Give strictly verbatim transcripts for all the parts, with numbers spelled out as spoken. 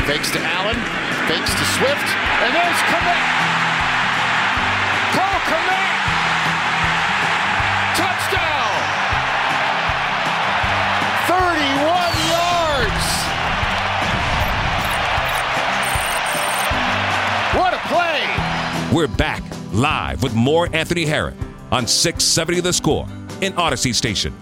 Fakes to Allen, fakes to Swift, and there's Kmet. Cole Kmet. Touchdown. thirty-one yards. What a play. We're back live with more Anthony Herron on six seventy The Score in Odyssey Station.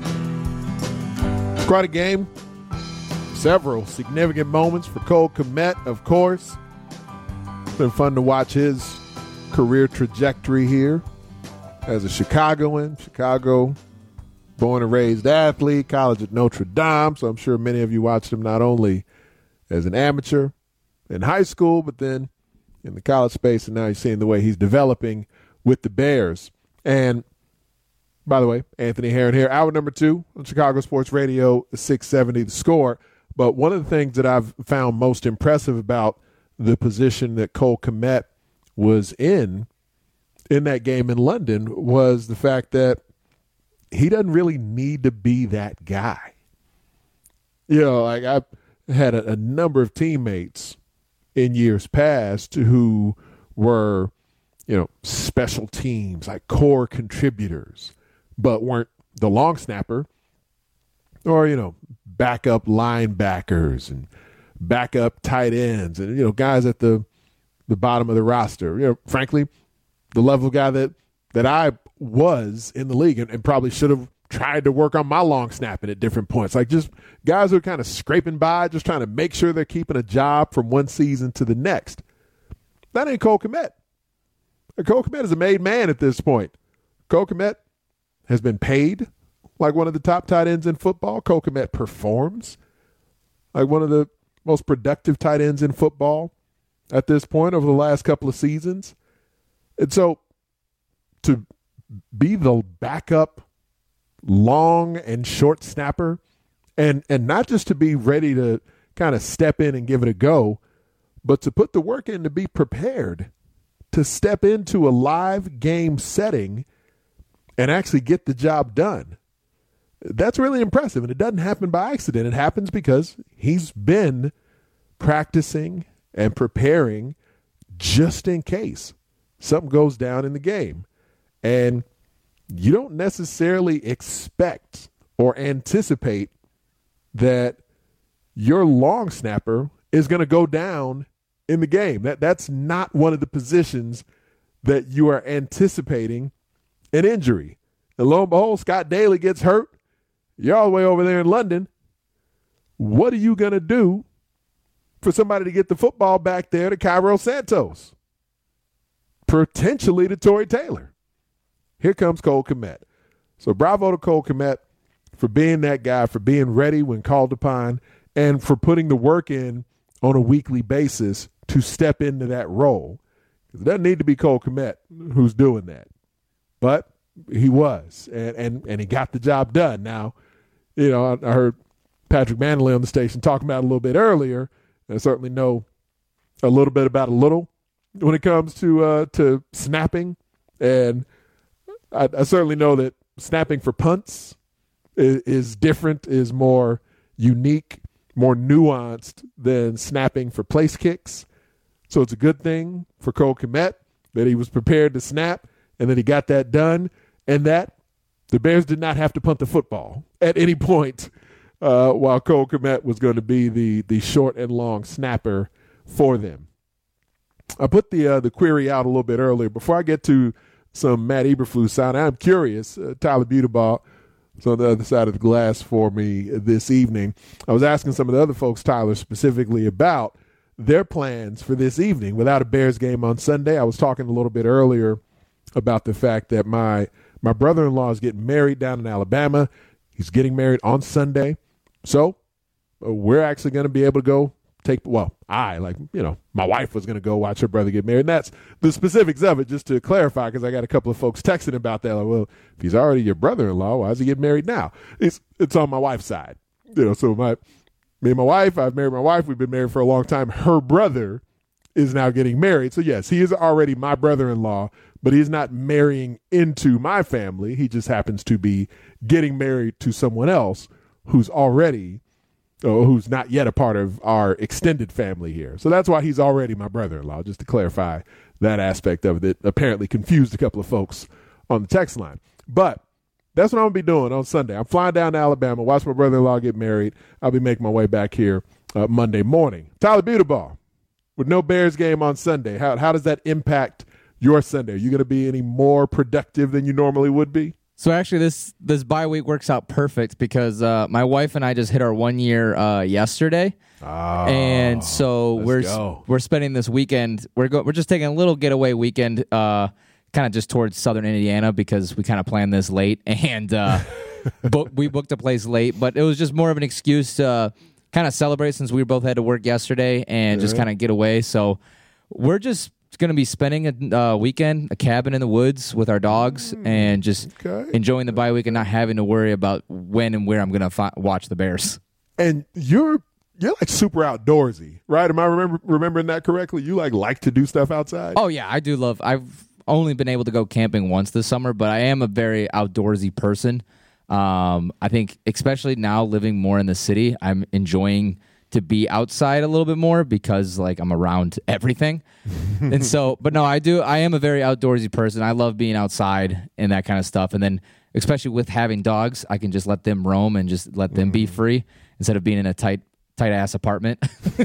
Quite a game. Several significant moments for Cole Kmet, of course. It's been fun to watch his career trajectory here as a Chicagoan. Chicago, born and raised athlete, college at Notre Dame. So I'm sure many of you watched him not only as an amateur in high school, but then in the college space. And now you're seeing the way he's developing with the Bears. And by the way, Anthony Herron here, hour number two on Chicago Sports Radio, six seventy The Score. But one of the things that I've found most impressive about the position that Cole Kmet was in in that game in London was the fact that he doesn't really need to be that guy. You know, like I've had a, a number of teammates in years past who were, you know, special teams, like core contributors, but weren't the long snapper or, you know, backup linebackers and backup tight ends and, you know, guys at the the bottom of the roster. You know, frankly, the level of guy that, that I was in the league and, and probably should have tried to work on my long snapping at different points. Like just guys who are kind of scraping by, just trying to make sure they're keeping a job from one season to the next. That ain't Cole Kmet. Cole Kmet is a made man at this point. Cole Kmet has been paid like one of the top tight ends in football. Cole Kmet performs like one of the most productive tight ends in football at this point over the last couple of seasons. And so to be the backup long and short snapper and, and not just to be ready to kind of step in and give it a go, but to put the work in to be prepared to step into a live game setting and actually get the job done. That's really impressive, and it doesn't happen by accident. It happens because he's been practicing and preparing just in case something goes down in the game. And you don't necessarily expect or anticipate that your long snapper is going to go down in the game. That That's not one of the positions that you are anticipating an injury. And lo and behold, Scott Daly gets hurt. You're all the way over there in London. What are you going to do for somebody to get the football back there to Cairo Santos? Potentially to Tory Taylor. Here comes Cole Kmet. So bravo to Cole Kmet for being that guy, for being ready when called upon, and for putting the work in on a weekly basis to step into that role. It doesn't need to be Cole Kmet who's doing that. But he was, and, and, and he got the job done. Now, you know, I, I heard Patrick Manley on the station talking about it a little bit earlier. I certainly know a little bit about a little when it comes to uh, to snapping. And I, I certainly know that snapping for punts is, is different, is more unique, more nuanced than snapping for place kicks. So it's a good thing for Cole Kmet that he was prepared to snap and that he got that done, and that the Bears did not have to punt the football at any point uh, while Cole Kmet was going to be the the short and long snapper for them. I put the uh, the query out a little bit earlier. Before I get to some Matt Eberflus sound, I'm curious. Uh, Tyler Butebaugh is on the other side of the glass for me this evening. I was asking some of the other folks, Tyler, specifically about their plans for this evening without a Bears game on Sunday. I was talking a little bit earlier about the fact that my my brother-in-law is getting married down in Alabama. He's getting married on Sunday. So uh, we're actually going to be able to go take, well, I, like, you know, my wife was going to go watch her brother get married. And that's the specifics of it, just to clarify, because I got a couple of folks texting about that. Like, well, if he's already your brother-in-law, why is he getting married now? It's it's on my wife's side. You know, so my me and my wife, I've married my wife. We've been married for a long time. Her brother is now getting married. So, yes, he is already my brother-in-law, but he's not marrying into my family. He just happens to be getting married to someone else who's already uh, who's not yet a part of our extended family here. So that's why he's already my brother-in-law, just to clarify that aspect of it that apparently confused a couple of folks on the text line. But that's what I'm going to be doing on Sunday. I'm flying down to Alabama, watch my brother-in-law get married. I'll be making my way back here uh, Monday morning. Tyler Butebaugh, with no Bears game on Sunday, how how does that impact your Sunday? Are you going to be any more productive than you normally would be? So actually, this this bye week works out perfect because uh, my wife and I just hit our one year uh, yesterday, oh, and so we're go. we're spending this weekend. We're go, we're just taking a little getaway weekend, uh, kind of just towards southern Indiana because we kind of planned this late and uh, book, we booked a place late. But it was just more of an excuse to uh, kind of celebrate since we both had to work yesterday and yeah. just kind of get away. So we're just going to be spending a uh, weekend, a cabin in the woods with our dogs, mm, and just okay. enjoying the bye week and not having to worry about when and where I'm going to fi- watch the Bears. And you're you're like super outdoorsy, right? Am I remember remembering that correctly? You like like to do stuff outside? Oh yeah, I do love. I've only been able to go camping once this summer, but I am a very outdoorsy person. Um, I think especially now living more in the city, I'm enjoying to be outside a little bit more because like I'm around everything. And so, but no, I do, I am a very outdoorsy person. I love being outside and that kind of stuff. And then especially with having dogs, I can just let them roam and just let them be free instead of being in a tight, tight ass apartment.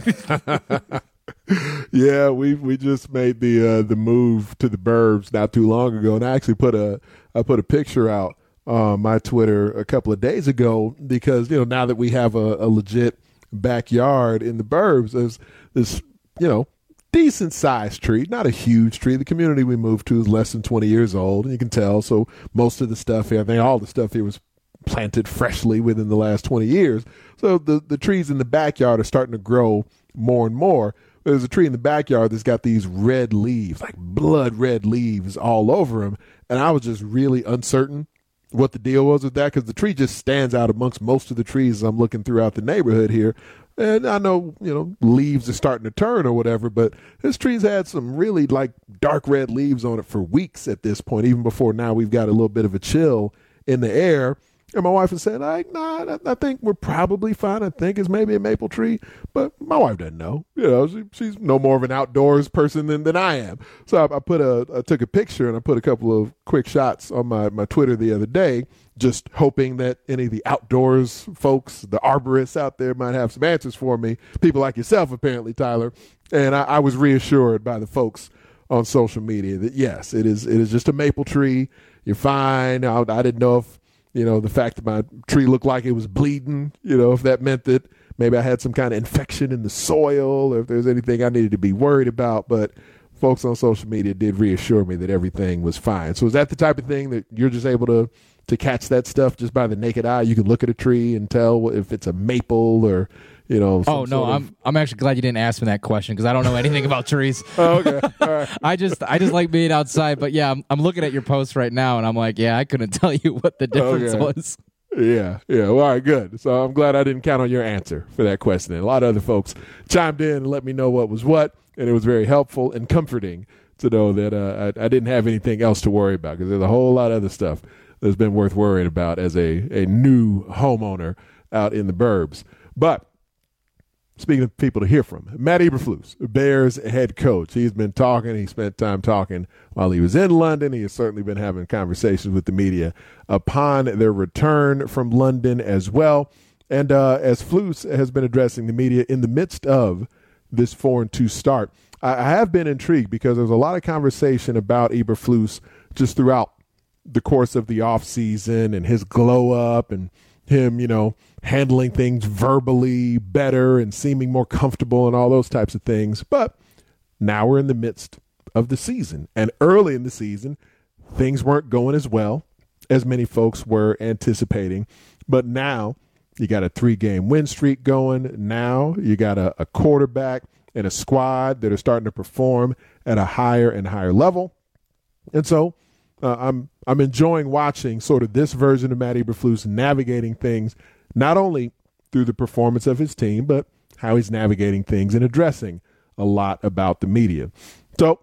Yeah, we we just made the uh, the move to the burbs not too long ago, and I actually put a I put a picture out on my Twitter a couple of days ago because you know now that we have a, a legit backyard in the burbs, there's this you know decent sized tree, not a huge tree. The community we moved to is less than twenty years old, and you can tell. So most of the stuff here, I think all the stuff here was planted freshly within the last twenty years. So the the trees in the backyard are starting to grow more and more. There's a tree in the backyard that's got these red leaves, like blood red leaves all over them. And I was just really uncertain what the deal was with that because the tree just stands out amongst most of the trees I'm looking throughout the neighborhood here. And I know, you know, leaves are starting to turn or whatever, but this tree's had some really like dark red leaves on it for weeks at this point, even before now we've got a little bit of a chill in the air. And my wife was saying, like, nah, I think we're probably fine. I think it's maybe a maple tree. But my wife doesn't know. You know, she, she's no more of an outdoors person than, than I am. So I, I put a, I took a picture and I put a couple of quick shots on my, my Twitter the other day, just hoping that any of the outdoors folks, the arborists out there might have some answers for me. People like yourself, apparently, Tyler. And I, I was reassured by the folks on social media that, yes, it is it is just a maple tree. You're fine. I, I didn't know if, you know, the fact that my tree looked like it was bleeding, you know, if that meant that maybe I had some kind of infection in the soil or if there's anything I needed to be worried about. But folks on social media did reassure me that everything was fine. So is that the type of thing that you're just able to, to catch that stuff just by the naked eye? You can look at a tree and tell if it's a maple or, you know. Oh, no, I'm of... I'm actually glad you didn't ask me that question because I don't know anything about trees. Oh, okay. All right. I just I just like being outside. But, yeah, I'm, I'm looking at your post right now, and I'm like, yeah, I couldn't tell you what the difference okay. was. Yeah, yeah. Well, all right, good. So I'm glad I didn't count on your answer for that question. And a lot of other folks chimed in and let me know what was what, and it was very helpful and comforting to know that uh, I, I didn't have anything else to worry about because there's a whole lot of other stuff that's been worth worrying about as a, a new homeowner out in the burbs. But speaking of people to hear from, Matt Eberflus, Bears head coach. He's been talking. He spent time talking while he was in London. He has certainly been having conversations with the media upon their return from London as well. And uh, as Flus has been addressing the media in the midst of this four and two start, I, I have been intrigued because there's a lot of conversation about Eberflus just throughout the course of the offseason and his glow up and him, you know, handling things verbally better and seeming more comfortable and all those types of things. But now we're in the midst of the season. And early in the season, things weren't going as well as many folks were anticipating. But now you got a three-game win streak going. Now you got a, a quarterback and a squad that are starting to perform at a higher and higher level. And so uh, I'm I'm enjoying watching sort of this version of Matt Eberflus navigating things, not only through the performance of his team, but how he's navigating things and addressing a lot about the media. So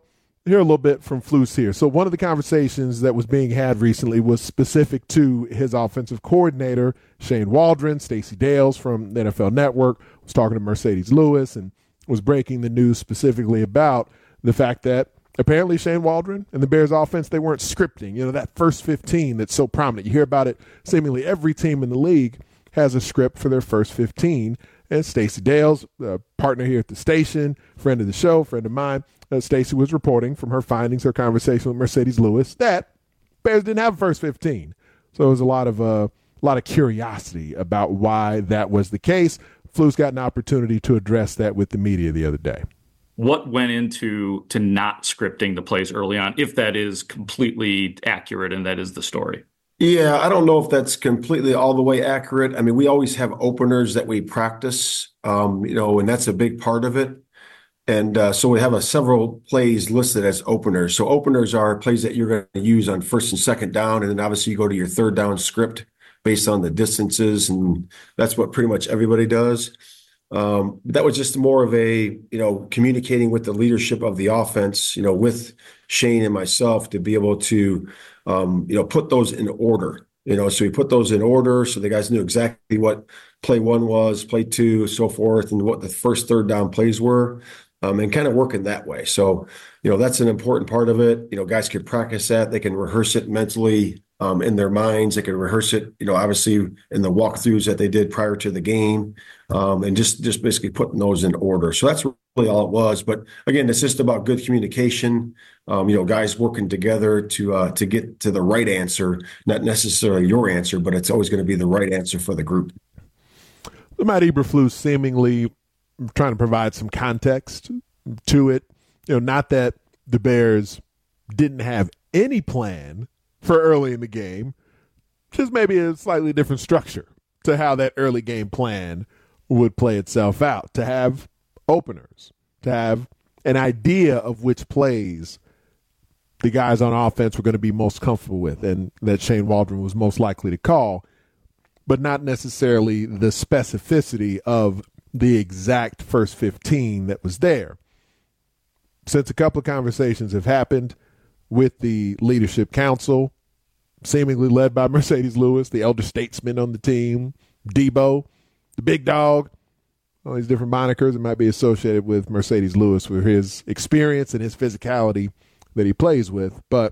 hear a little bit from Flus here. So one of the conversations that was being had recently was specific to his offensive coordinator, Shane Waldron. Stacey Dales from the N F L Network was talking to Mercedes Lewis and was breaking the news specifically about the fact that apparently Shane Waldron and the Bears offense, they weren't scripting. You know, that first fifteen that's so prominent. You hear about it seemingly every team in the league has a script for their first fifteen. And Stacey Dales, a partner here at the station, friend of the show, friend of mine, uh, Stacey was reporting from her findings, her conversation with Mercedes Lewis, that Bears didn't have a first fifteen. So there was a lot of uh, a lot of curiosity about why that was the case. Flus got an opportunity to address that with the media the other day. What went into to not scripting the plays early on, if that is completely accurate and that is the story? Yeah, I don't know if that's completely all the way accurate. I mean, we always have openers that we practice, um, you know, and that's a big part of it. And uh, so we have a several plays listed as openers. So openers are plays that you're going to use on first and second down, and then obviously you go to your third down script based on the distances, and that's what pretty much everybody does. Um, that was just more of a, you know, communicating with the leadership of the offense, you know, with Shane and myself to be able to, um, you know, put those in order, you know, so we put those in order so the guys knew exactly what play one was, play two, so forth, and what the first third down plays were, um, and kind of working that way. So, you know, that's an important part of it. You know, guys can practice that. They can rehearse it mentally um, in their minds. They can rehearse it, you know, obviously in the walkthroughs that they did prior to the game. Um, and just, just basically putting those in order. So that's really all it was. But again, it's just about good communication, um, you know, guys working together to uh, to get to the right answer, not necessarily your answer, but it's always going to be the right answer for the group. Matt Eberflus seemingly trying to provide some context to it. You know, not that the Bears didn't have any plan for early in the game, just maybe a slightly different structure to how that early game plan would play itself out, to have openers, to have an idea of which plays the guys on offense were going to be most comfortable with and that Shane Waldron was most likely to call, but not necessarily the specificity of the exact first fifteen that was there. Since a couple of conversations have happened with the leadership council, seemingly led by Mercedes Lewis, the elder statesman on the team, Debo, the big dog, all these different monikers that might be associated with Mercedes Lewis with his experience and his physicality that he plays with. But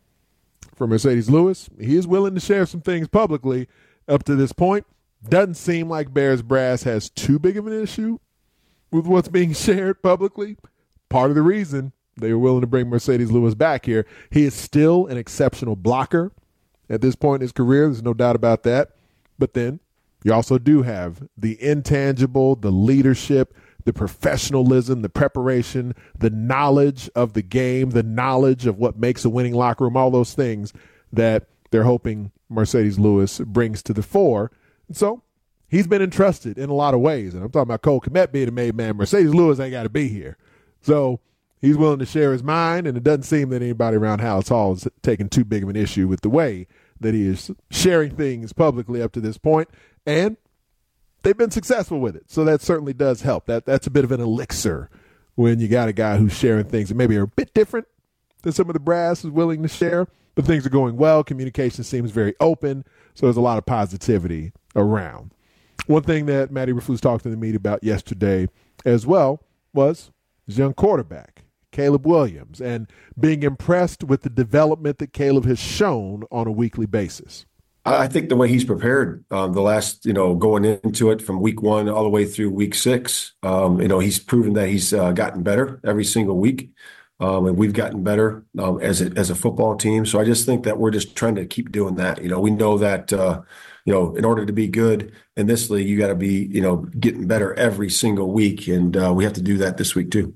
for Mercedes Lewis, he is willing to share some things publicly up to this point. Doesn't seem like Bears brass has too big of an issue with what's being shared publicly. Part of the reason they were willing to bring Mercedes Lewis back here, he is still an exceptional blocker at this point in his career. There's no doubt about that. But then you also do have the intangible, the leadership, the professionalism, the preparation, the knowledge of the game, the knowledge of what makes a winning locker room, all those things that they're hoping Mercedes Lewis brings to the fore. And so he's been entrusted in a lot of ways. And I'm talking about Cole Kmet being a made man. Mercedes Lewis ain't got to be here. So he's willing to share his mind, and it doesn't seem that anybody around Halas Hall is taking too big of an issue with the way that he is sharing things publicly up to this point. And they've been successful with it. So that certainly does help. That That's a bit of an elixir when you got a guy who's sharing things that maybe are a bit different than some of the brass is willing to share. But things are going well. Communication seems very open. So there's a lot of positivity around. One thing that Matt Eberflus talked to the media about yesterday as well was his young quarterback, Caleb Williams, and being impressed with the development that Caleb has shown on a weekly basis. I think the way he's prepared, um, the last, you know, going into it from week one all the way through week six, um, you know, he's proven that he's uh, gotten better every single week. Um, and we've gotten better um, as a, as a football team. So I just think that we're just trying to keep doing that. You know, we know that, uh, you know, in order to be good in this league, you got to be, you know, getting better every single week. And uh, we have to do that this week too.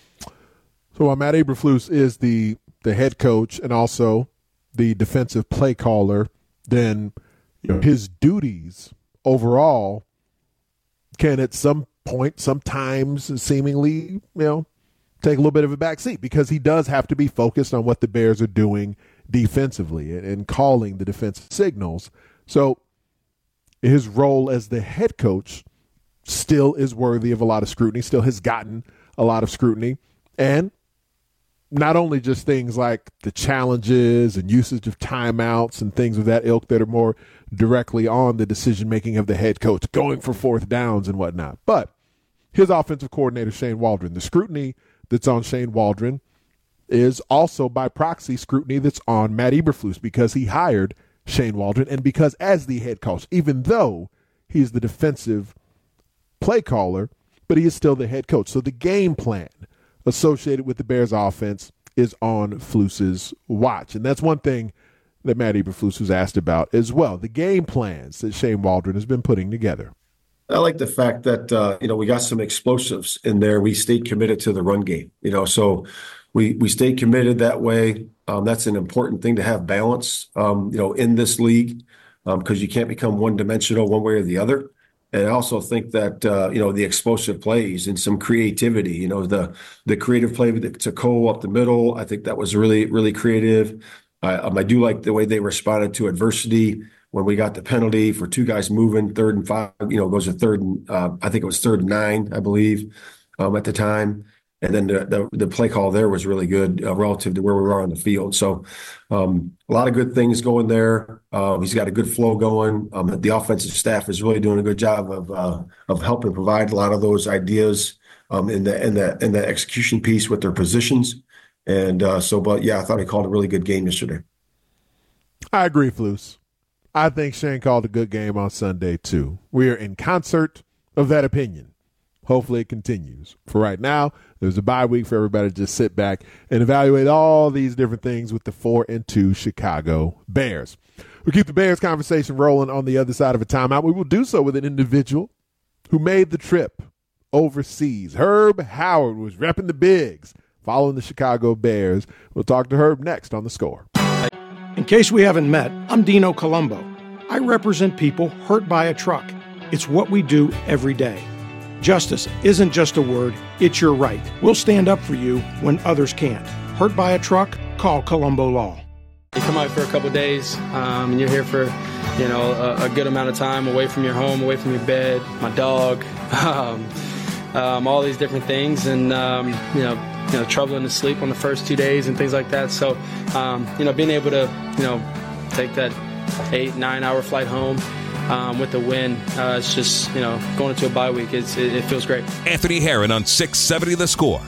So while Matt Eberflus is the, the head coach and also the defensive play caller, then you know, his duties overall can at some point, sometimes seemingly, you know, take a little bit of a back seat because he does have to be focused on what the Bears are doing defensively and, and calling the defensive signals. So his role as the head coach still is worthy of a lot of scrutiny, still has gotten a lot of scrutiny. And not only just things like the challenges and usage of timeouts and things of that ilk that are more directly on the decision-making of the head coach, going for fourth downs and whatnot, but his offensive coordinator, Shane Waldron. The scrutiny that's on Shane Waldron is also by proxy scrutiny that's on Matt Eberflus, because he hired Shane Waldron and because as the head coach, even though he's the defensive play caller, but he is still the head coach. So the game plan associated with the Bears offense is on Flus's watch. And that's one thing that Matt Eberflus was asked about as well, the game plans that Shane Waldron has been putting together. I like the fact that, uh, you know, we got some explosives in there. We stayed committed to the run game, you know, so we, we stayed committed that way. Um, that's an important thing to have balance, um, you know, in this league, because um, you can't become one dimensional one way or the other. And I also think that, uh, you know, the explosive plays and some creativity, you know, the the creative play to Cole up the middle, I think that was really, really creative. I, um, I do like the way they responded to adversity when we got the penalty for two guys moving, third and five, you know, goes to third and, uh, I think it was third and nine, I believe, um, at the time. And then the, the, the play call there was really good uh, relative to where we were on the field. So um, a lot of good things going there. Uh, he's got a good flow going. Um, the offensive staff is really doing a good job of uh, of helping provide a lot of those ideas um, in the in the in the execution piece with their positions. And uh, so, but yeah, I thought he called a really good game yesterday. I agree, Flus. I think Shane called a good game on Sunday too. We are in concert of that opinion. Hopefully it continues. For right now, there's a bye week for everybody to just sit back and evaluate all these different things with the four and two Chicago Bears. We'll keep the Bears conversation rolling on the other side of a timeout. We will do so with an individual who made the trip overseas. Herb Howard was repping the Bigs, following the Chicago Bears. We'll talk to Herb next on The Score. In case we haven't met, I'm Dino Colombo. I represent people hurt by a truck. It's what we do every day. Justice isn't just a word, it's your right. We'll stand up for you when others can't. Hurt by a truck? Call Colombo Law. You come out for a couple days, um, and you're here for, you know, a, a good amount of time away from your home, away from your bed, my dog, um, um, all these different things, and um, you know, you know, troubling to sleep on the first two days and things like that. So, um, you know, being able to, you know, take that eight, nine hour flight home. Um, with the win, uh, it's just, you know, going into a bye week, it's, it, it feels great. Anthony Herron on six seventy The Score.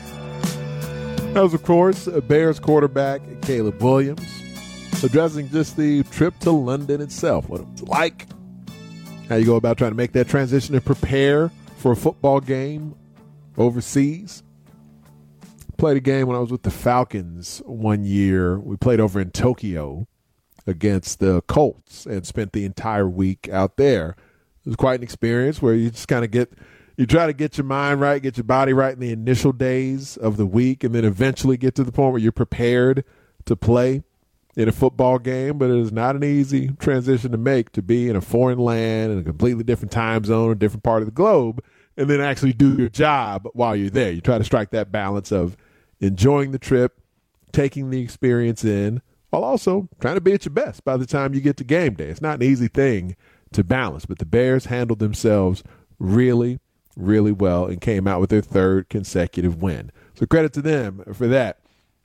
That was, of course, Bears quarterback Caleb Williams addressing just the trip to London itself, what it was like, how you go about trying to make that transition and prepare for a football game overseas. Played a game when I was with the Falcons one year. We played over in Tokyo against the Colts and spent the entire week out there. It was quite an experience where you just kind of get, you try to get your mind right, get your body right in the initial days of the week, and then eventually get to the point where you're prepared to play in a football game. But it is not an easy transition to make, to be in a foreign land, in a completely different time zone, a different part of the globe, and then actually do your job while you're there. You try to strike that balance of enjoying the trip, taking the experience in, while also trying to be at your best by the time you get to game day. It's not an easy thing to balance, but the Bears handled themselves really, really well and came out with their third consecutive win. So credit to them for that.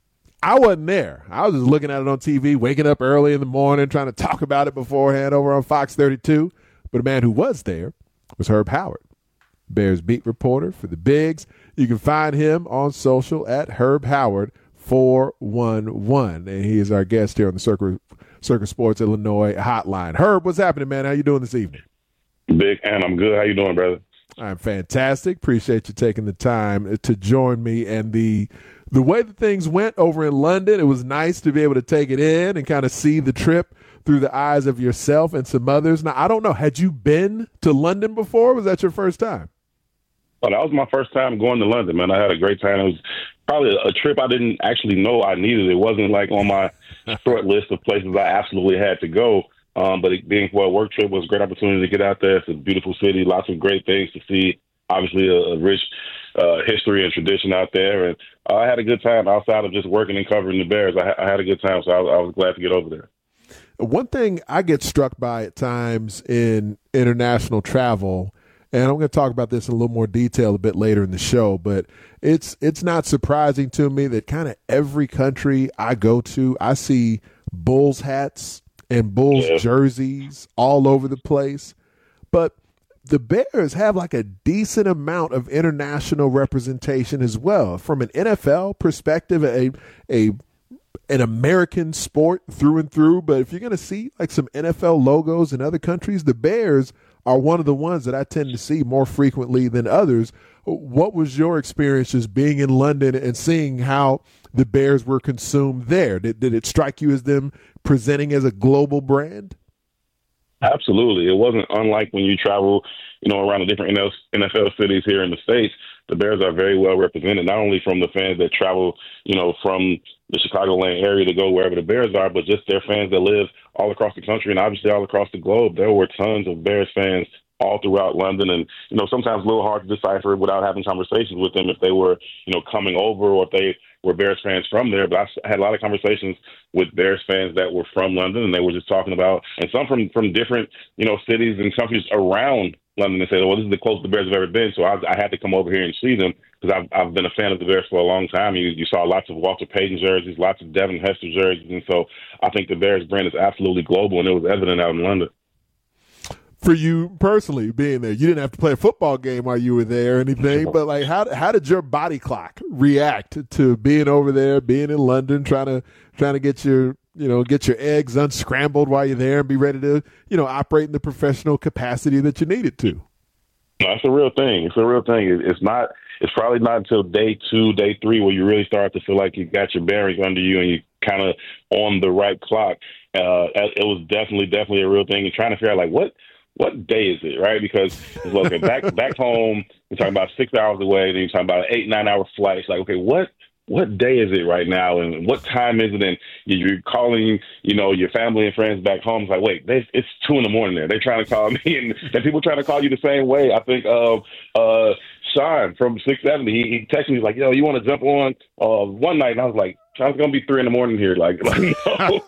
I wasn't there. I was just looking at it on T V, waking up early in the morning, trying to talk about it beforehand over on Fox thirty-two. But a man who was there was Herb Howard, Bears beat reporter for the Bigs. You can find him on social at Herb Howard four one one, and he is our guest here on the Circa, Circa Sports Illinois hotline. Herb, what's happening, man? How you doing this evening? Big, and I'm good. How you doing, brother? I'm fantastic. Appreciate you taking the time to join me. And the the way that things went over in London, it was nice to be able to take it in and kind of see the trip through the eyes of yourself and some others. Now, I don't know, had you been to London before? Was that your first time? Oh, that was my first time going to London, man. I had a great time. It was probably a trip I didn't actually know I needed. It wasn't like on my short list of places I absolutely had to go. Um, but it, being for a work trip was a great opportunity to get out there. It's a beautiful city, lots of great things to see. Obviously, a, a rich uh, history and tradition out there. And uh, I had a good time outside of just working and covering the Bears. I, I had a good time, so I, I was glad to get over there. One thing I get struck by at times in international travel, and I'm going to talk about this in a little more detail a bit later in the show, but it's it's not surprising to me that kind of every country I go to, I see Bulls hats and Bulls yeah. jerseys all over the place. But the Bears have like a decent amount of international representation as well. From an N F L perspective, a a an American sport through and through. But if you're going to see like some N F L logos in other countries, the Bears are one of the ones that I tend to see more frequently than others. What was your experience just being in London and seeing how the Bears were consumed there? Did, did it strike you as them presenting as a global brand? Absolutely. It wasn't unlike when you travel, you know, around the different N F L cities here in the States. The Bears are very well represented, not only from the fans that travel, you know, from the Chicagoland area to go wherever the Bears are, but just their fans that live all across the country and obviously all across the globe. There were tons of Bears fans all throughout London, and, you know, sometimes a little hard to decipher without having conversations with them if they were, you know, coming over or if they were Bears fans from there. But I had a lot of conversations with Bears fans that were from London, and they were just talking about, and some from, from different, you know, cities and countries around London, and said, well, this is the closest the Bears have ever been, so I, I had to come over here and see them because I've, I've been a fan of the Bears for a long time. You, you saw lots of Walter Payton jerseys, lots of Devin Hester jerseys, and so I think the Bears brand is absolutely global, and it was evident out in London. For you personally being there, you didn't have to play a football game while you were there or anything, but like how how did your body clock react to being over there, being in London, trying to trying to get your you know get your eggs unscrambled while you're there and be ready to you know operate in the professional capacity that you needed to? No, it's a real thing. It's a real thing. It's not. It's probably not until day two, day three where you really start to feel like you got your bearings under you and you kind of on the right clock. Uh, it was definitely, definitely a real thing. And trying to figure out like what. What day is it, right? Because it's like okay, back back home, you're talking about six hours away, then you're talking about an eight, nine hour flight. It's like, okay, what what day is it right now, and what time is it? And you're calling, you know, your family and friends back home. It's like, wait, they, it's two in the morning there. They're trying to call me, and then people trying to call you the same way. I think of uh, Sean from six seventy. He, he texted me, he's like, yo, you want to jump on uh, one night? And I was like, it's gonna be three in the morning here. Like, like no.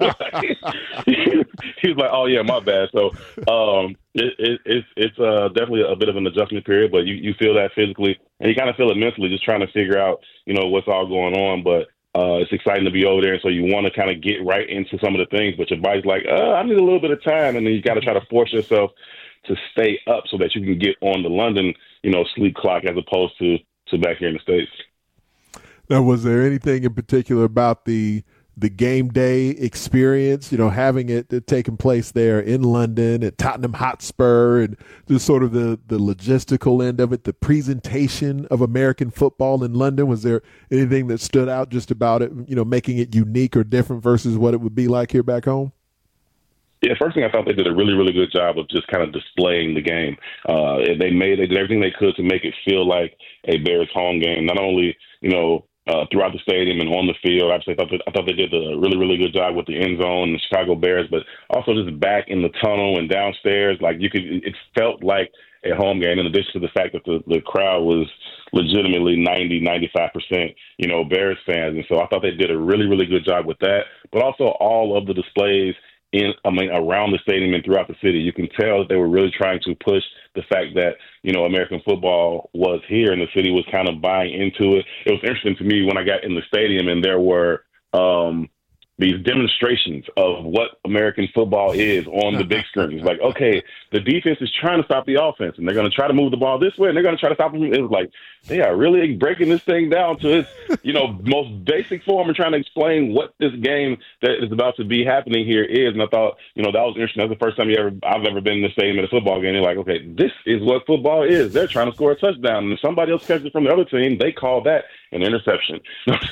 He was like, "Oh yeah, my bad." So, um, it, it, it's it's uh, definitely a bit of an adjustment period, but you, you feel that physically, and you kind of feel it mentally, just trying to figure out, you know, what's all going on. But uh, it's exciting to be over there, and so you want to kind of get right into some of the things, but your body's like, uh, "I need a little bit of time," and then you got to try to force yourself to stay up so that you can get on the London, you know, sleep clock as opposed to to back here in the States. Now, was there anything in particular about the the game day experience, you know, having it, it taking place there in London at Tottenham Hotspur, and just sort of the, the logistical end of it, the presentation of American football in London? Was there anything that stood out just about it, you know, making it unique or different versus what it would be like here back home? Yeah, first thing I thought they did a really, really good job of just kind of displaying the game. Uh, they made they did everything they could to make it feel like a Bears home game. Not only, you know, uh, throughout the stadium and on the field. Obviously, I thought that, I thought they did a really, really good job with the end zone and the Chicago Bears, but also just back in the tunnel and downstairs. Like you could, it felt like a home game. In addition to the fact that the, the crowd was legitimately ninety, ninety-five percent, you know, Bears fans, and so I thought they did a really, really good job with that. But also all of the displays in, I mean, around the stadium and throughout the city. You can tell that they were really trying to push the fact that, you know, American football was here and the city was kind of buying into it. It was interesting to me when I got in the stadium and there were um, these demonstrations of what American football is on the big screens. Like, okay, the defense is trying to stop the offense and they're going to try to move the ball this way and they're going to try to stop them. It was like, they are really breaking this thing down to its, you know, most basic form and trying to explain what this game that is about to be happening here is. And I thought, you know, that was interesting. That's the first time you ever I've ever been in the stadium at a football game. They're like, okay, this is what football is. They're trying to score a touchdown. And if somebody else catches it from the other team, they call that an interception.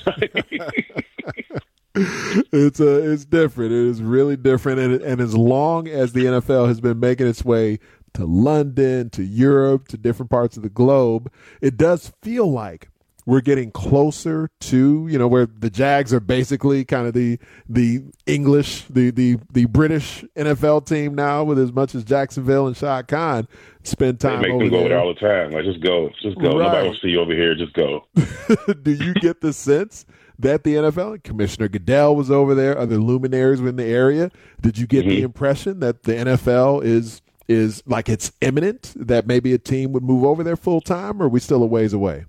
It's a, it's different. It is really different. And, and as long as the N F L has been making its way to London, to Europe, to different parts of the globe, it does feel like we're getting closer to, you know, where the Jags are basically kind of the the English, the the the British N F L team now, with as much as Jacksonville and Shad Khan spend time they make over them go there there all the time. Like, just go. Just go. Right. Nobody will see you over here. Just go. Do you get the sense that the N F L, Commissioner Goodell was over there, other luminaries were in the area? Did you get mm-hmm. the impression that the N F L is is like it's imminent that maybe a team would move over there full time, or are we still a ways away?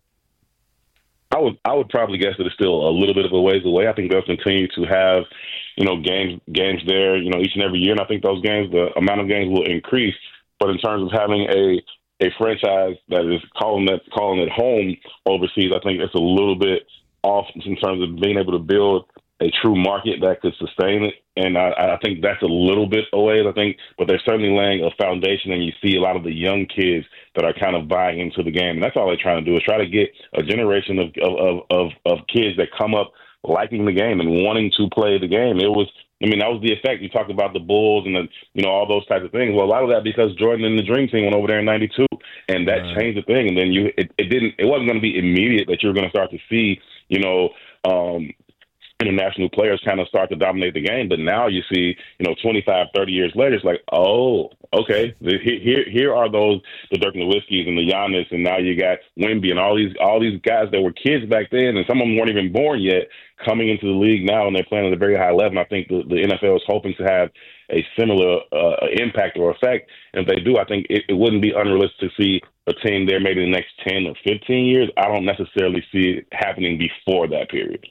I would I would probably guess that it's still a little bit of a ways away. I think they'll continue to have, you know, games games there, you know, each and every year, and I think those games, the amount of games will increase. But in terms of having a a franchise that is calling that calling it home overseas, I think it's a little bit off in terms of being able to build a true market that could sustain it. And I, I think that's a little bit away, I think, but they're certainly laying a foundation, and you see a lot of the young kids that are kind of buying into the game. And that's all they're trying to do is try to get a generation of, of, of, of kids that come up liking the game and wanting to play the game. It was, I mean, that was the effect. You talked about the Bulls and the, you know, all those types of things. Well, a lot of that because Jordan and the Dream Team went over there in ninety-two, and that right. changed the thing. And then you, it, it didn't, it wasn't going to be immediate that you were going to start to see, you know, um, international players kind of start to dominate the game. But now you see, you know, twenty-five, thirty years later, it's like, oh, okay, here here are those, the Dirk Nowitzkis and the Giannis, and now you got Wemby and all these all these guys that were kids back then, and some of them weren't even born yet, coming into the league now, and they're playing at a very high level. And I think the, the N F L is hoping to have a similar uh, impact or effect. And if they do, I think it, it wouldn't be unrealistic to see a team there maybe the next ten or fifteen years. I don't necessarily see it happening before that period.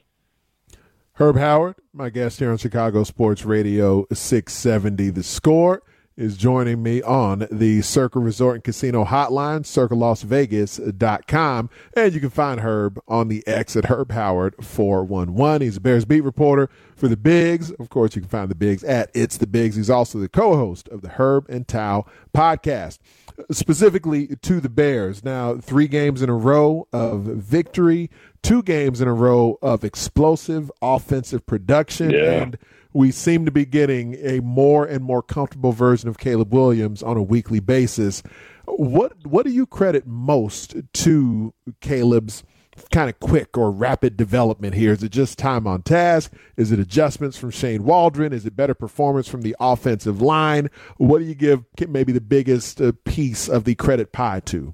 Herb Howard, my guest here on Chicago Sports Radio six seventy The Score, is joining me on the Circa Resort and Casino hotline, circa las vegas dot com. And you can find Herb on the X at Herb Howard four one one. He's a Bears beat reporter for the Bigs. Of course, you can find the Bigs at It's the Bigs. He's also the co-host of the Herb and Tao podcast. Specifically to the Bears, now three games in a row of victory, two games in a row of explosive offensive production, yeah. and we seem to be getting a more and more comfortable version of Caleb Williams on a weekly basis. What what do you credit most to Caleb's kind of quick or rapid development here? Is it just time on task? Is it adjustments from Shane Waldron? Is it better performance from the offensive line? What do you give maybe the biggest uh, piece of the credit pie to?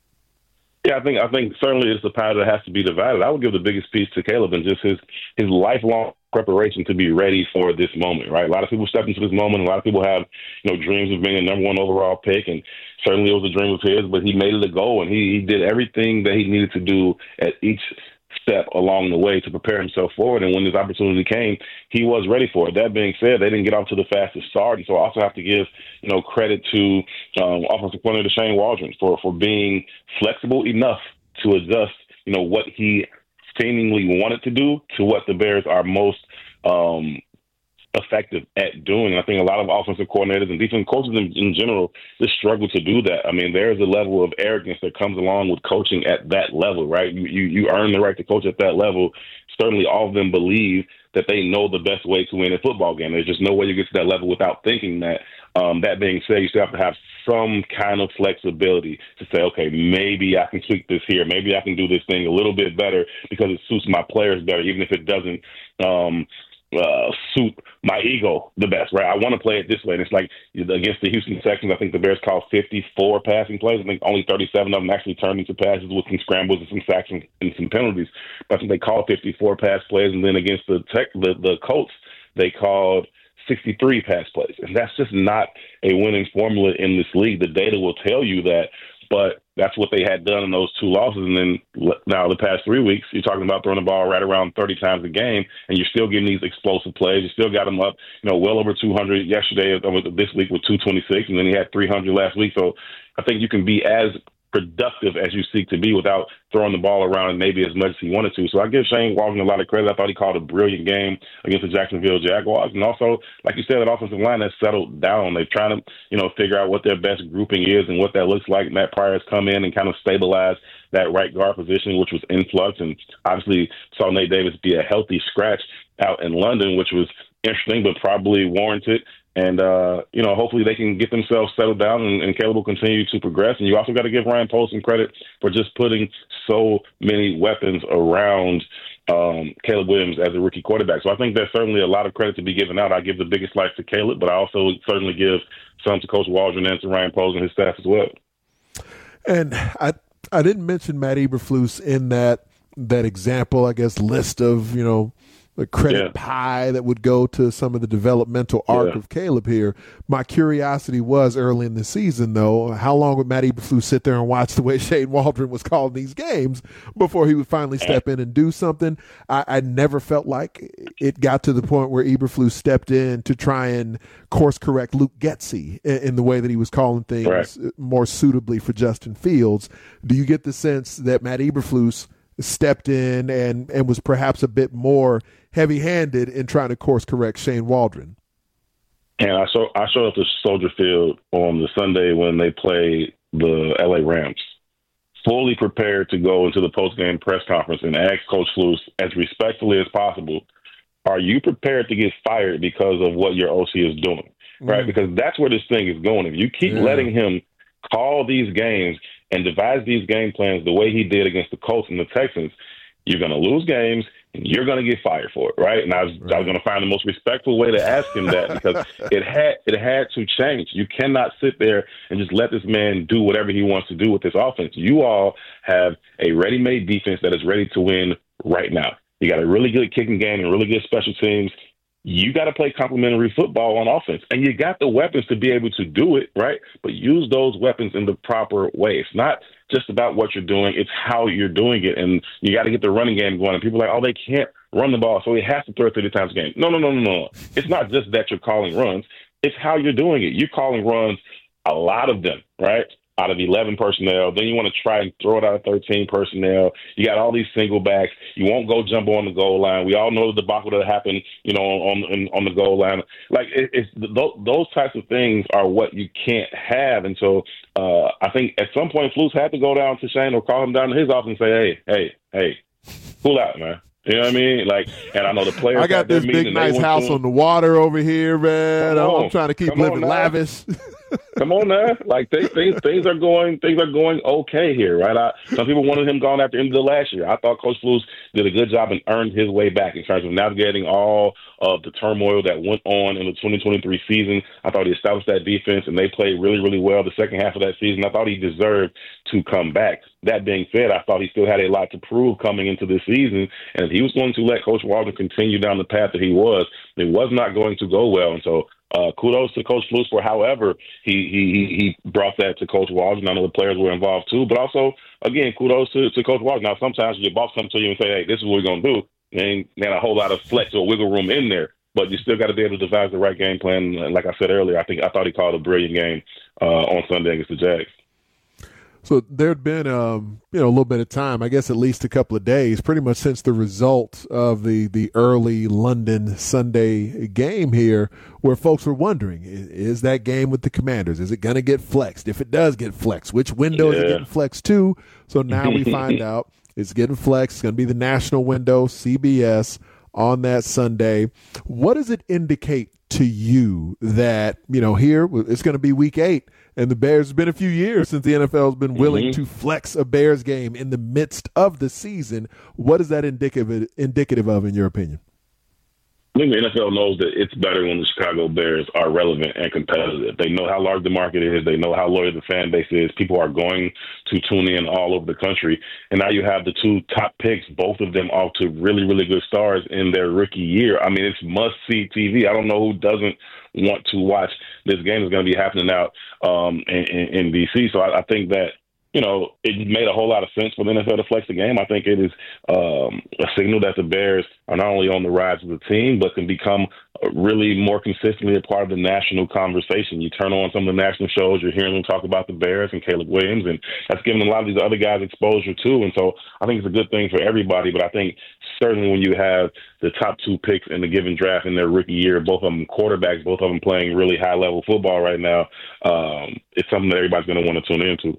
Yeah, I think I think certainly it's the pie that has to be divided. I would give the biggest piece to Caleb and just his his lifelong preparation to be ready for this moment, right? A lot of people step into this moment. A lot of people have, you know, dreams of being a number one overall pick, and certainly it was a dream of his, but he made it a goal, and he, he did everything that he needed to do at each step along the way to prepare himself forward. And when this opportunity came, he was ready for it. That being said, they didn't get off to the fastest start, and so I also have to give, you know, credit to um, offensive coordinator Shane Waldron for for being flexible enough to adjust, you know, what he seemingly wanted to do to what the Bears are most um, effective at doing. I think a lot of offensive coordinators and defensive coaches in, in general just struggle to do that. I mean, there's a level of arrogance that comes along with coaching at that level, right? You, you, you earn the right to coach at that level. Certainly all of them believe that they know the best way to win a football game. There's just no way you get to that level without thinking that. Um, that being said, you still have to have some kind of flexibility to say, okay, maybe I can tweak this here. Maybe I can do this thing a little bit better because it suits my players better, even if it doesn't um, uh, suit my ego the best, right? I want to play it this way. And it's like against the Houston Texans, I think the Bears called fifty-four passing plays. I think only thirty-seven of them actually turned into passes with some scrambles and some sacks and, and some penalties. But I think they called fifty-four pass plays. And then against the tech, the, the Colts, they called sixty-three pass plays. And that's just not a winning formula in this league. The data will tell you that, but that's what they had done in those two losses. And then now the past three weeks, you're talking about throwing the ball right around thirty times a game, and you're still getting these explosive plays. You still got them up, you know, well over two hundred yesterday, this week with two twenty-six, and then he had three hundred last week. So I think you can be as productive as you seek to be without throwing the ball around maybe as much as he wanted to. So I give Shane Waldron a lot of credit. I thought he called a brilliant game against the Jacksonville Jaguars. And also, like you said, that offensive line has settled down. They're trying to, you know, figure out what their best grouping is and what that looks like. Matt Pryor has come in and kind of stabilized that right guard position, which was in flux. And obviously saw Nate Davis be a healthy scratch out in London, which was interesting, but probably warranted. And, uh, you know, hopefully they can get themselves settled down and, and Caleb will continue to progress. And you also got to give Ryan Poles some credit for just putting so many weapons around um, Caleb Williams as a rookie quarterback. So I think there's certainly a lot of credit to be given out. I give the biggest slice to Caleb, but I also certainly give some to Coach Waldron and to Ryan Poles and his staff as well. And I I didn't mention Matt Eberflus in that that example, I guess, list of, you know, a credit Yeah. pie that would go to some of the developmental arc Yeah. of Caleb here. My curiosity was early in the season, though, how long would Matt Eberflus sit there and watch the way Shane Waldron was calling these games before he would finally step in and do something? I, I never felt like it got to the point where Eberflus stepped in to try and course correct Luke Getsy in, in the way that he was calling things Right. more suitably for Justin Fields. Do you get the sense that Matt Eberflus stepped in and, and was perhaps a bit more heavy-handed in trying to course correct Shane Waldron? And I saw I showed up to Soldier Field on the Sunday when they played the L A Rams, fully prepared to go into the post-game press conference and ask Coach Flus as respectfully as possible, are you prepared to get fired because of what your O C is doing? Right? Mm. Because that's where this thing is going. If you keep Yeah. letting him call these games and devise these game plans the way he did against the Colts and the Texans, you're going to lose games and you're going to get fired for it, right? And I was, Right. I was going to find the most respectful way to ask him that because it had it had to change. You cannot sit there and just let this man do whatever he wants to do with this offense. You all have a ready-made defense that is ready to win right now. You got a really good kicking game and really good special teams. You got to play complementary football on offense, and you got the weapons to be able to do it, right? But use those weapons in the proper way. It's not just about what you're doing. It's how you're doing it, and you got to get the running game going. And people are like, oh, they can't run the ball, so he has to throw thirty times a game. No, no, no, no, no. It's not just that you're calling runs. It's how you're doing it. You're calling runs, a lot of them, right, out of eleven personnel. Then you want to try and throw it out of thirteen personnel. You got all these single backs. You won't go jump on the goal line. We all know the debacle that happened, you know, on on, on the goal line. Like it, it's th- those types of things are what you can't have. And so uh, I think at some point Flus had to go down to Shane or call him down to his office and say, hey, hey, hey, cool out, man. You know what I mean? Like, and I know the players. I got this big, nice house on the water over here, man. I'm trying to keep Come living on, lavish. Come on now, like they, things things are going things are going okay here, right? I, some people wanted him gone after the end of the last year. I thought Coach Flus did a good job and earned his way back in terms of navigating all of the turmoil that went on in the twenty twenty-three season. I thought he established that defense, and they played really, really well the second half of that season. I thought he deserved to come back. That being said, I thought he still had a lot to prove coming into this season, and if he was going to let Coach Waldron continue down the path that he was, it was not going to go well. And so Uh, kudos to Coach Flus for however he, he he brought that to Coach Waldron. I know the players were involved too, but also, again, kudos to, to Coach Waldron. Now, sometimes your boss comes to you and say, hey, this is what we're going to do. And then a whole lot of flex or wiggle room in there, but you still got to be able to devise the right game plan. And like I said earlier, I think I thought he called a brilliant game uh, on Sunday against the Jags. So there'd been, um, you know, a little bit of time, I guess at least a couple of days, pretty much since the result of the, the early London Sunday game here, where folks were wondering, is, is that game with the Commanders, is it going to get flexed? If it does get flexed, which window Yeah. is it getting flexed to? So now we find out it's getting flexed. It's going to be the national window, C B S, on that Sunday. What does it indicate to you that, you know, here it's going to be week eight, and the Bears, it's been a few years since the N F L has been willing Mm-hmm. to flex a Bears game in the midst of the season? What is that indicative indicative of, in your opinion? I think the N F L knows that it's better when the Chicago Bears are relevant and competitive. They know how large the market is. They know how loyal the fan base is. People are going to tune in all over the country. And now you have the two top picks, both of them off to really, really good stars in their rookie year. I mean, it's must-see T V. I don't know who doesn't want to watch this game. Is going to be happening out um, in, in, in D C. So I, I think that, you know, it made a whole lot of sense for the N F L to flex the game. I think it is um, a signal that the Bears are not only on the rise as a team, but can become really more consistently a part of the national conversation. You turn on some of the national shows, you're hearing them talk about the Bears and Caleb Williams, and that's giving a lot of these other guys exposure too. And so I think it's a good thing for everybody, but I think certainly when you have the top two picks in the given draft in their rookie year, both of them quarterbacks, both of them playing really high-level football right now, um, it's something that everybody's going to want to tune into.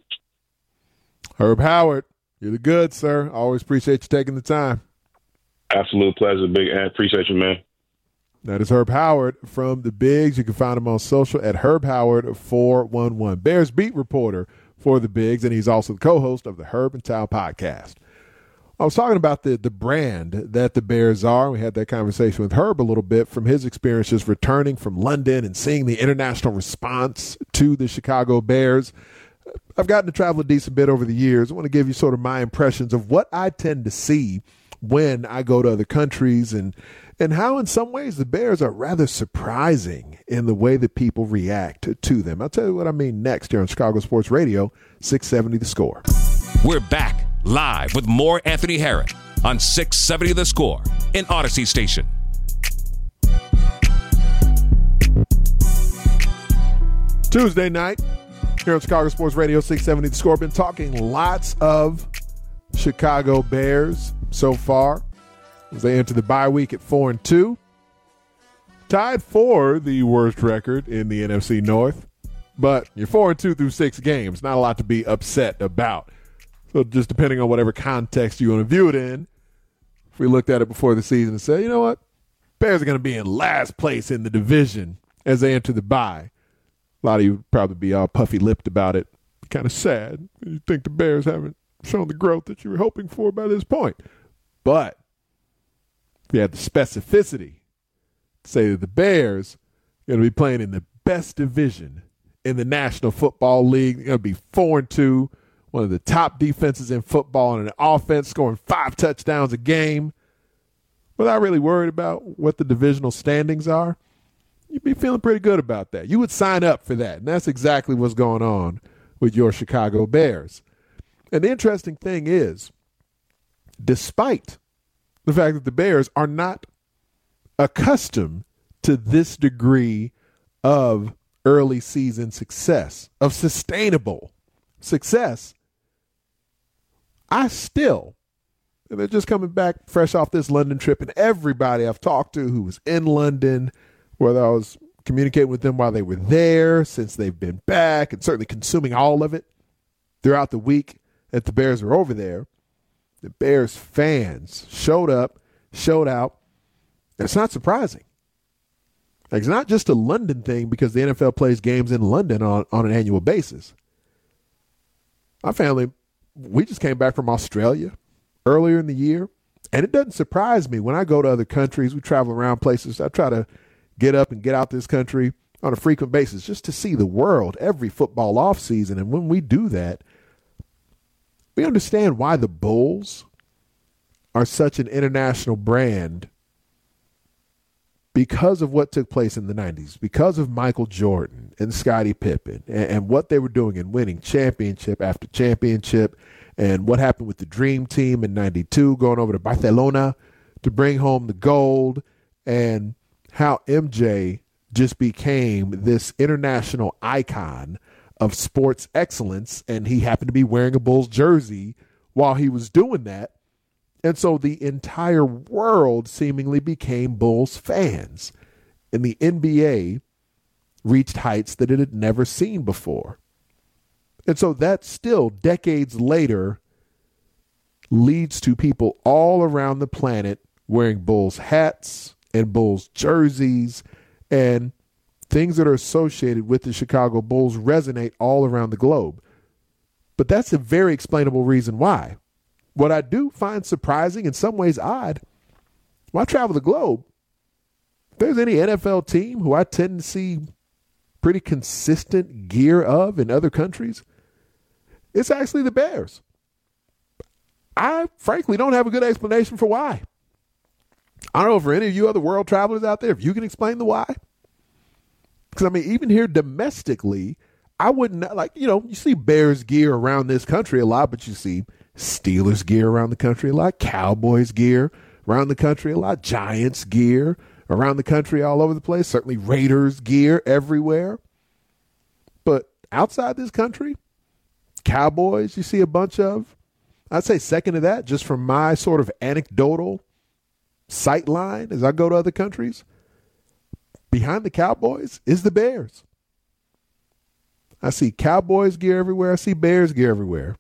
Herb Howard, you're the good, sir. Always appreciate you taking the time. Absolute pleasure, Big Ant. Appreciate you, man. That is Herb Howard from the Bigs. You can find him on social at Herb Howard four one one. Bears beat reporter for the Bigs, and he's also the co-host of the Herb and Tao podcast. I was talking about the the brand that the Bears are. We had that conversation with Herb a little bit from his experiences returning from London and seeing the international response to the Chicago Bears. I've gotten to travel a decent bit over the years. I want to give you sort of my impressions of what I tend to see when I go to other countries, and and how in some ways the Bears are rather surprising in the way that people react to, to them. I'll tell you what I mean next here on Chicago Sports Radio, six seventy The Score. We're back live with more Anthony Herron on six seventy The Score in Odyssey Station. Tuesday night here on Chicago Sports Radio, six seventy The Score. Been talking lots of Chicago Bears so far as they enter the bye week at four and two, tied for the worst record in the N F C North. But you're four and two through six games, not a lot to be upset about. So just depending on whatever context you want to view it in, if we looked at it before the season and said, you know what, Bears are going to be in last place in the division as they enter the bye, a lot of you would probably be all puffy-lipped about it. Kind of sad. You think the Bears haven't shown the growth that you were hoping for by this point. But if you had the specificity to say that the Bears are going to be playing in the best division in the National Football League, they're going to be four and two, one of the top defenses in football, and an offense scoring five touchdowns a game, without really worried about what the divisional standings are, you'd be feeling pretty good about that. You would sign up for that, and that's exactly what's going on with your Chicago Bears. And the interesting thing is, despite the fact that the Bears are not accustomed to this degree of early season success, of sustainable success, I still, and they're just coming back fresh off this London trip, and everybody I've talked to who was in London, whether I was communicating with them while they were there, since they've been back, and certainly consuming all of it throughout the week that the Bears were over there, the Bears fans showed up, showed out, and it's not surprising. Like, it's not just a London thing because the N F L plays games in London on, on an annual basis. My family, we just came back from Australia earlier in the year, and it doesn't surprise me when I go to other countries. We travel around places. I try to get up and get out this country on a frequent basis just to see the world every football offseason. And when we do that, we understand why the Bulls are such an international brand because of what took place in the nineties, because of Michael Jordan and Scottie Pippen and, and what they were doing in winning championship after championship, and what happened with the Dream Team in ninety-two, going over to Barcelona to bring home the gold, and how M J just became this international icon of sports excellence, and he happened to be wearing a Bulls jersey while he was doing that. And so the entire world seemingly became Bulls fans, and the N B A reached heights that it had never seen before. And so that still, decades later, leads to people all around the planet wearing Bulls hats and Bulls jerseys, and things that are associated with the Chicago Bulls resonate all around the globe. But that's a very explainable reason why. What I do find surprising, in some ways odd, when I travel the globe, if there's any N F L team who I tend to see pretty consistent gear of in other countries, it's actually the Bears. I frankly don't have a good explanation for why. I don't know for any of you other world travelers out there, if you can explain the why. Because, I mean, even here domestically, I wouldn't, like, you know, you see Bears gear around this country a lot, but you see Steelers gear around the country a lot, Cowboys gear around the country a lot, Giants gear around the country all over the place, certainly Raiders gear everywhere. But outside this country, Cowboys you see a bunch of. I'd say second to that, just from my sort of anecdotal sight line as I go to other countries, behind the Cowboys is the Bears. I see Cowboys gear everywhere. I see Bears gear everywhere.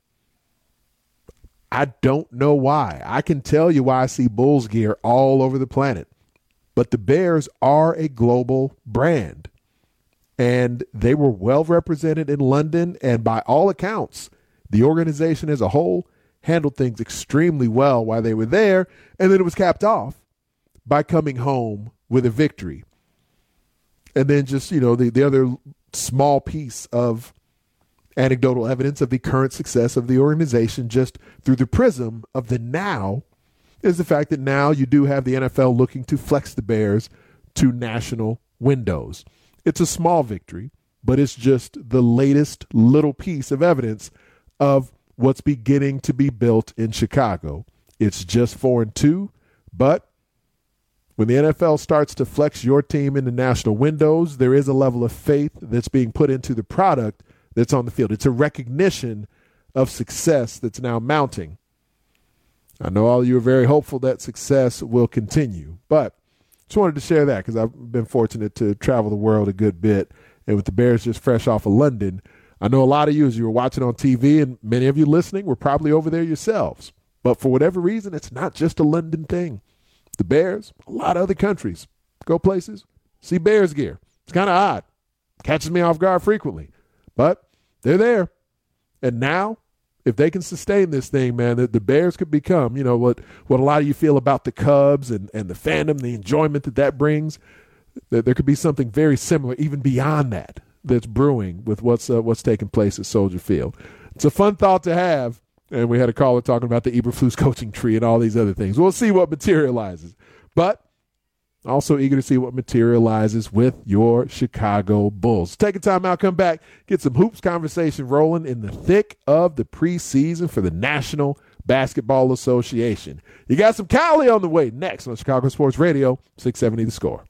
I don't know why. I can tell you why I see Bulls gear all over the planet. But the Bears are a global brand. And they were well represented in London. And by all accounts, the organization as a whole handled things extremely well while they were there. And then it was capped off by coming home with a victory. And then just, you know, the, the other small piece of anecdotal evidence of the current success of the organization just through the prism of the now is the fact that now you do have the N F L looking to flex the Bears to national windows. It's a small victory, but it's just the latest little piece of evidence of what's beginning to be built in Chicago. It's just four and two, but when the N F L starts to flex your team into national windows, there is a level of faith that's being put into the product that's on the field. It's a recognition of success that's now mounting. I know all of you are very hopeful that success will continue, but just wanted to share that because I've been fortunate to travel the world a good bit. And with the Bears just fresh off of London, I know a lot of you, as you were watching on T V, and many of you listening, were probably over there yourselves. But for whatever reason, it's not just a London thing. The Bears, a lot of other countries, go places, see Bears gear. It's kind of odd. Catches me off guard frequently. But they're there. And now, if they can sustain this thing, man, the, the Bears could become, you know, what, what a lot of you feel about the Cubs and, and the fandom, the enjoyment that that brings. There, there could be something very similar, even beyond that, that's brewing with what's uh, what's taking place at Soldier Field. It's a fun thought to have. And we had a caller talking about the Eberflus coaching tree and all these other things. We'll see what materializes. But also eager to see what materializes with your Chicago Bulls. Take a time out, come back, get some hoops conversation rolling in the thick of the preseason for the National Basketball Association. You got some Cali on the way next on Chicago Sports Radio, six seventy The Score.